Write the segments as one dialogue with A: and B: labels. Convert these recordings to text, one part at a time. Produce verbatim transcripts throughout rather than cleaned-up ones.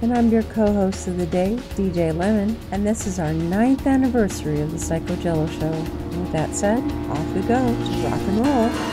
A: and I'm your co-host of the day, D J Lemon, and this is our ninth anniversary of the Psycho Jello Show. And with that said, off we go to rock and roll.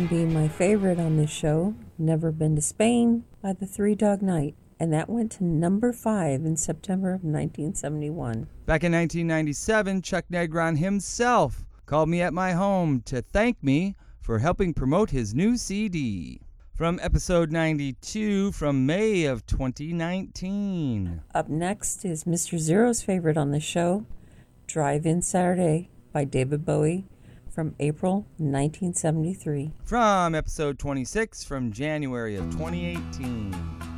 A: one being my favorite on this show, Never Been to Spain by the Three Dog Night, and that went to number five in September of nineteen seventy-one.
B: Back in nineteen ninety-seven, Chuck Negron himself called me at my home to thank me for helping promote his new C D. From episode ninety-two from May of twenty nineteen.
A: Up next is Mister Zero's favorite on the show, Drive-In Saturday by David Bowie from April nineteen seventy-three.
B: From episode twenty-six from January of twenty eighteen.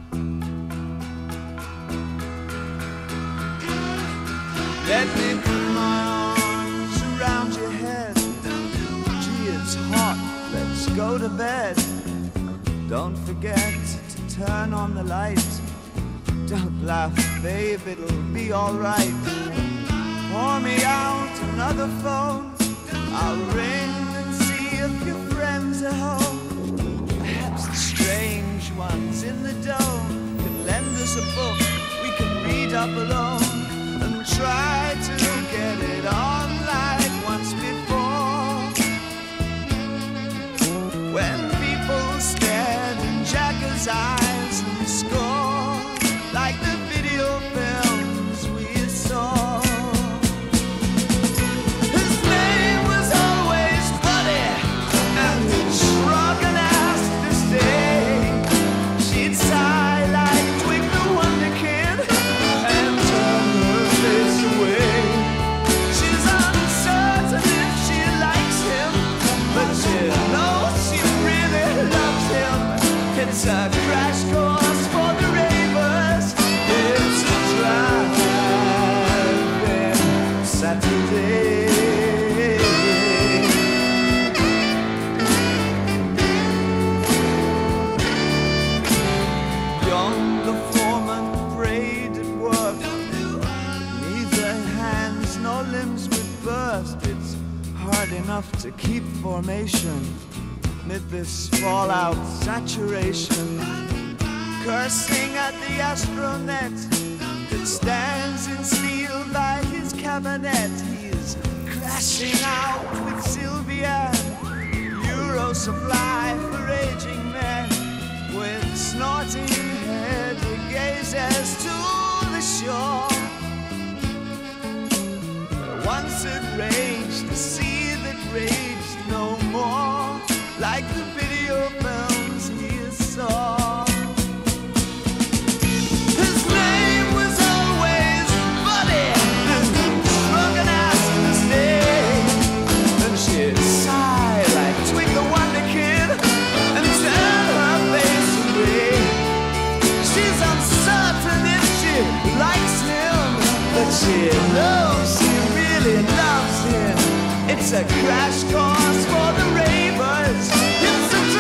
C: Let me put my arms around your head. Gee, it's hot, let's go to bed. Don't forget to turn on the light. Don't laugh, babe, it'll be alright. Pour me out another phone. I'll ring and see if your friends are home. Perhaps the strange ones in the dome can lend us a book we can read up alone. And try to get it on like once before. When people stared in Jacker's eyes and scored like the video films we saw. His name was always Buddy, and he'd shrug and ask to stay. She'd sigh like Twig the Wonder Kid and turn her face away. She's uncertain if she likes him, but she knows she really loves him. It's a crash course for the ravers. It's a drive-in Saturday. Younger foreman prayed at work. Neither hands nor limbs would burst. It's hard enough to keep formation mid this fallout saturation. Cursing at the astronet that stands in steel by his cabinet. He's crashing out with Sylvia, Euro supply for aging men. With snorting head he gazes to the shore. Once it raged, the sea that raged no more, like the video films he saw. His name was always Buddy, and he shrug and ask to stay. And she'd sigh like Twig the Wonder Kid and turn her face away. She's uncertain if she likes him, but she knows she really loves him. It's a crash course for the ravers. It's a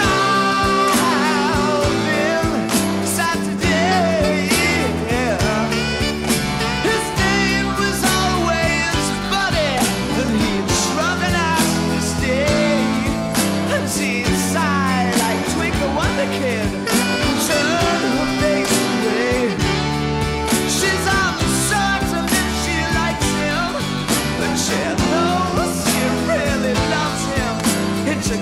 C: drive-in Saturday. Yeah. His name was always Buddy, and he'd shrug and ask to stay. And she'd sigh like Twig the Wonder Kid and turn her face away. She's uncertain if she likes him, but she knows she really loves him. It's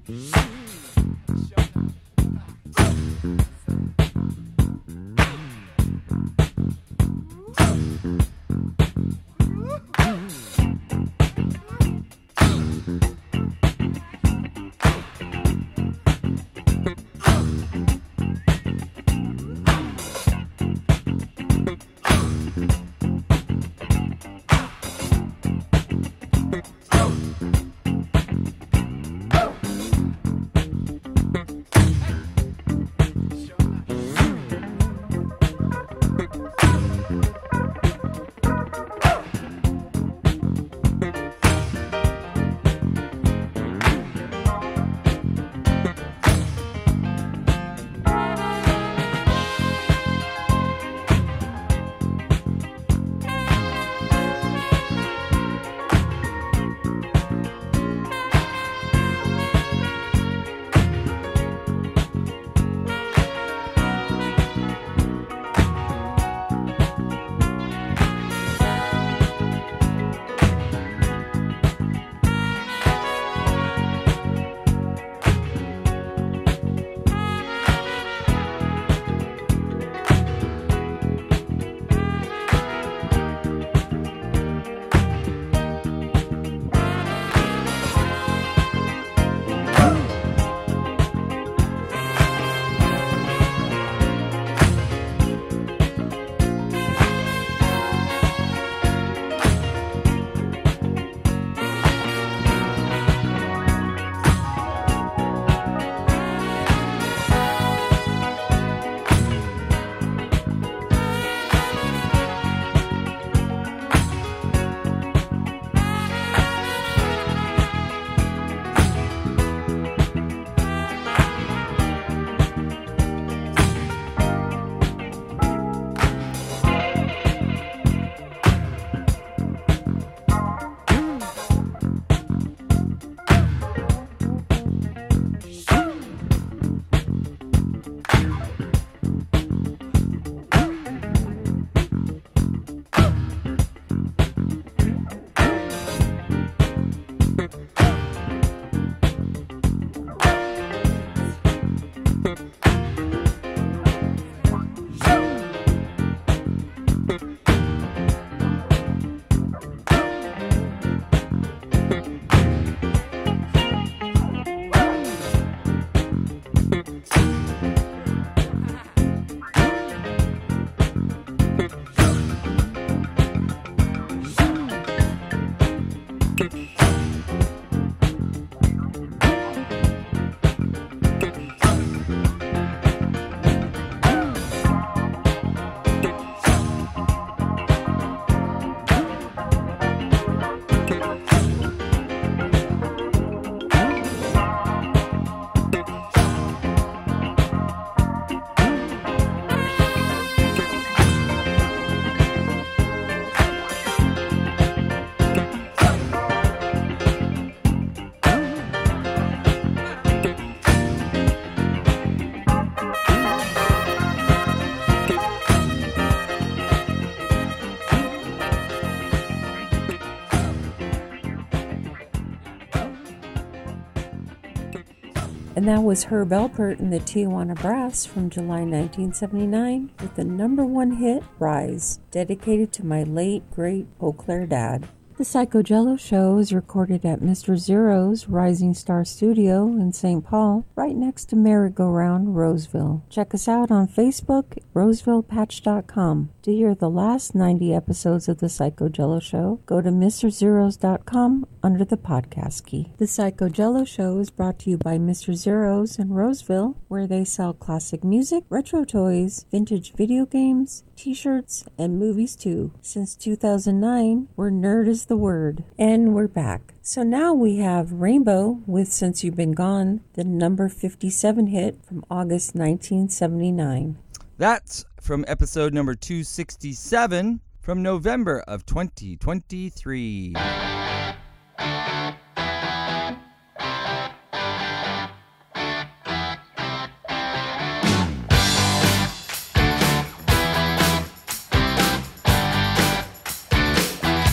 A: And that was Herb Alpert and the Tijuana Brass from July nineteen seventy-nine with the number one hit, Rise, dedicated to my late, great Eau Claire dad. The Psycho Jello Show is recorded at Mister Zero's Rising Star Studio in Saint Paul, right next to Merry-Go-Round, Roseville. Check us out on Facebook, roseville patch dot com. To hear the last ninety episodes of The Psycho Jello Show, go to mister zeros dot com under the podcast key. The Psycho Jello Show is brought to you by Mister Zero's in Roseville, where they sell classic music, retro toys, vintage video games, t-shirts, and movies too. Since two thousand nine, we're nerd as the word. And we're back. So now we have Rainbow with Since You've Been Gone, the number fifty-seven hit from August nineteen seventy-nine.
B: That's from episode number two sixty-seven from November of twenty twenty-three.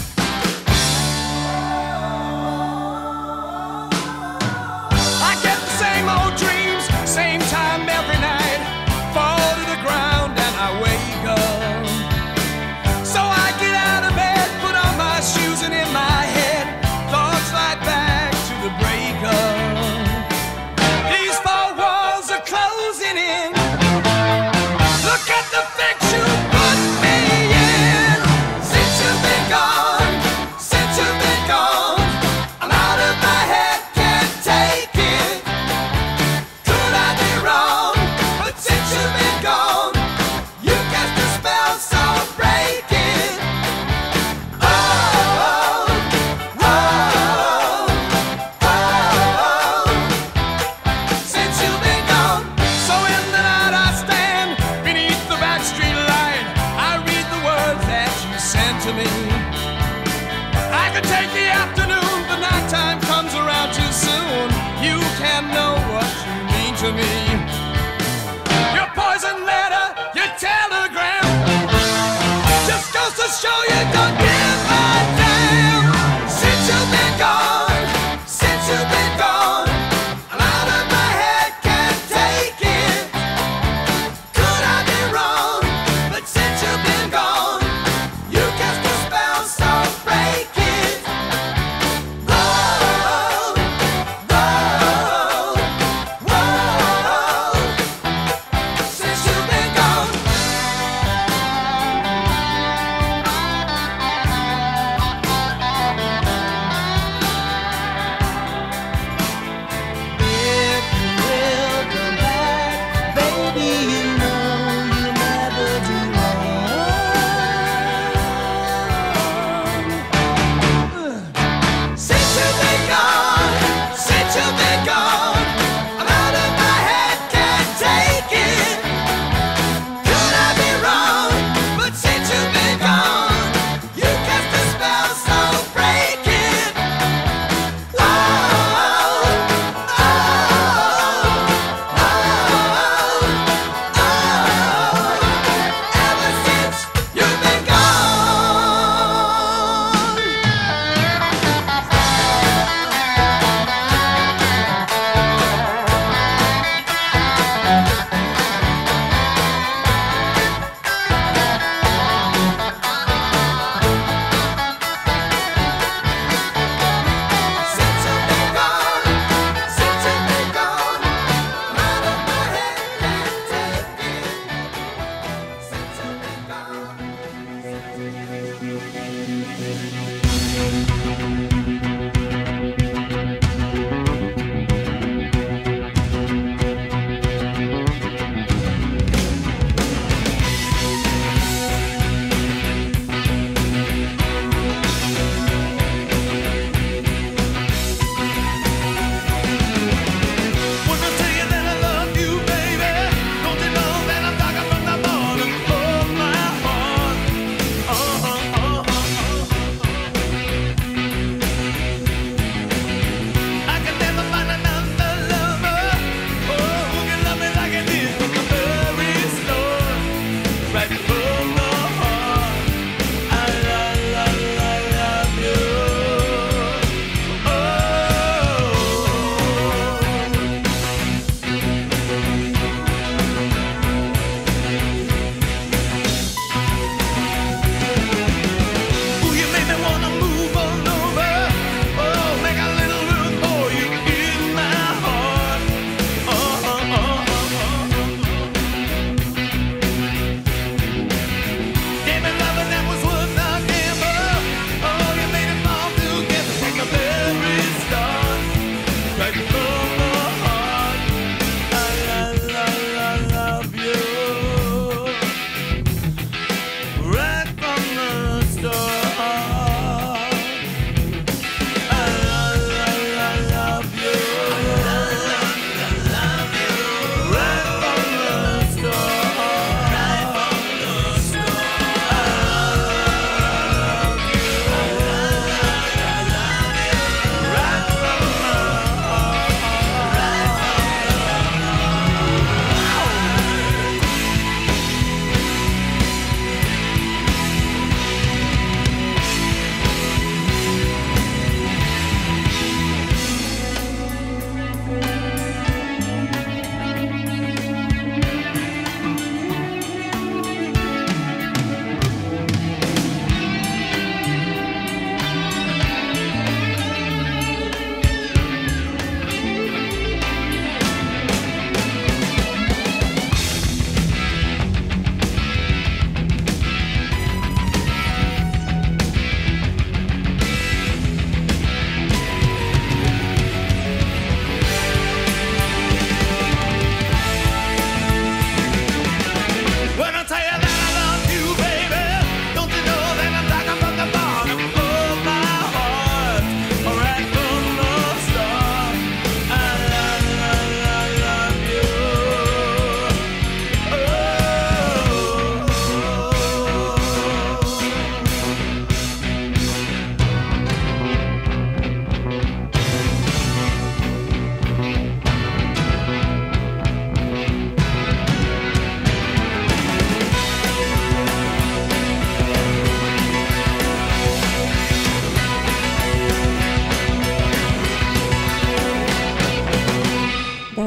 C: I get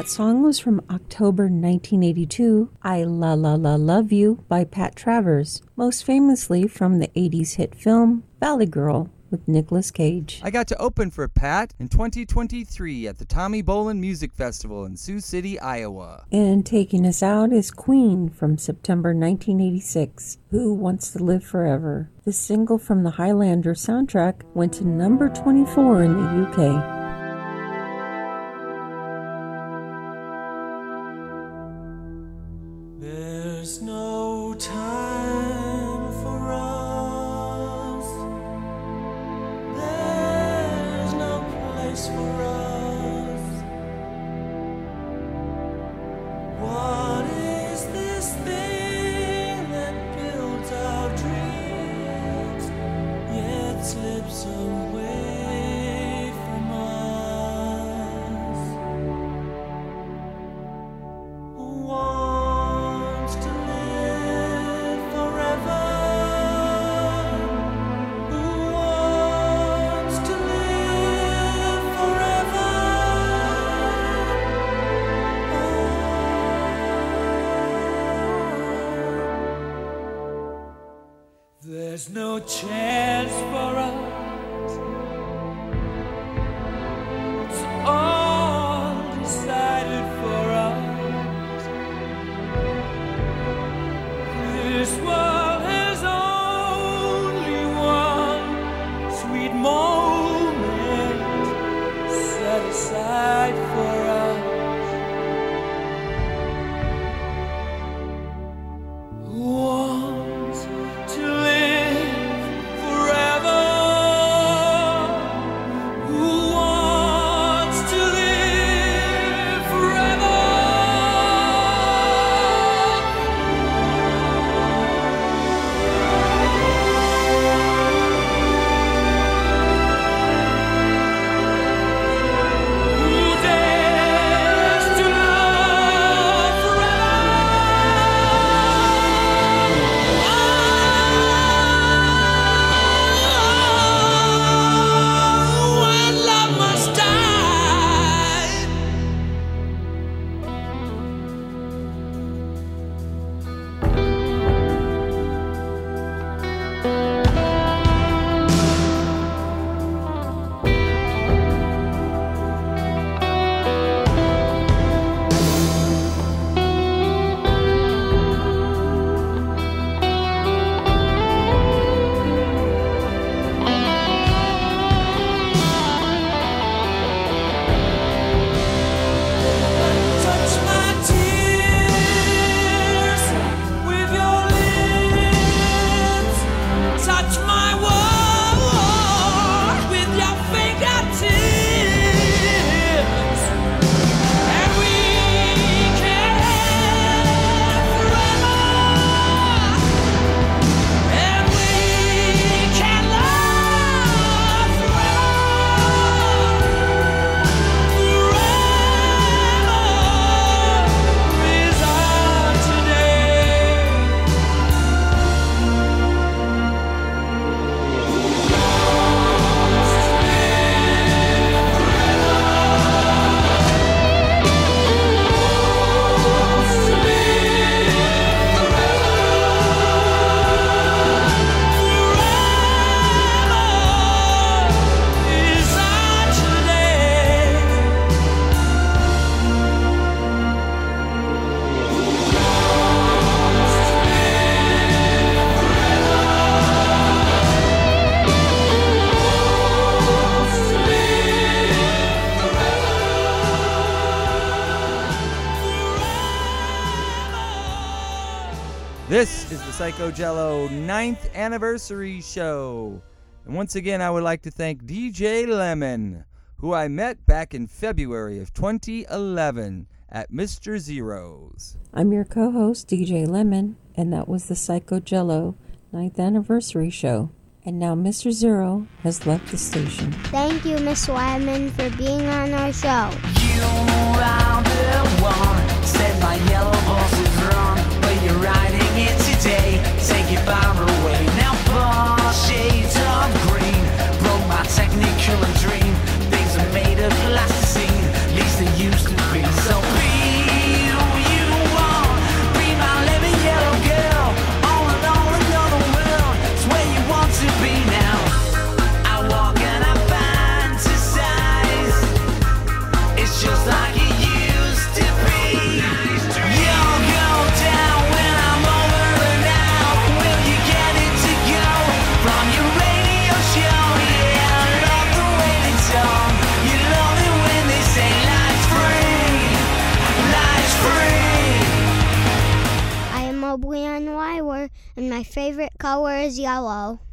A: That song was from October nineteen eighty-two, I La La La Love You by Pat Travers, most famously from the eighties hit film Valley Girl with Nicolas Cage.
B: I got to open for Pat in twenty twenty-three at the Tommy Bolin Music Festival in Sioux City, Iowa.
A: And taking us out is Queen from September nineteen eighty-six, Who Wants to Live Forever. The single from the Highlander soundtrack went to number twenty-four in the U K.
D: There's no time for us. There's no place for us. What is this thing that builds our dreams, yet slips away from us? What There's no chance for us. It's all decided for us. This world has only one sweet moment set aside for us. Want to live forever. Who wants to live forever? Who dares to love forever? When love must die. Touch my tears with your lips. Touch my world with your fingertips. And we can live forever. And we can love forever. Forever is our today. Forever is our today.
B: This is the Psycho Jello ninth anniversary show. And once again, I would like to thank D J Lemon, who I met back in February of twenty eleven at Mister Zero's.
A: I'm your co-host, D J Lemon, and that was the Psycho Jello ninth anniversary show. And now Mister Zero has left the station.
E: Thank you, Miss Wyman, for being on our show.
F: You are the one, said my yellow horse is wrong, but you're riding it today, take it far away. Now four shades of green, broke my technicolor dream, things are made of plasticine, at least they used to be. So
E: Brienne Wywer, and my favorite color is yellow.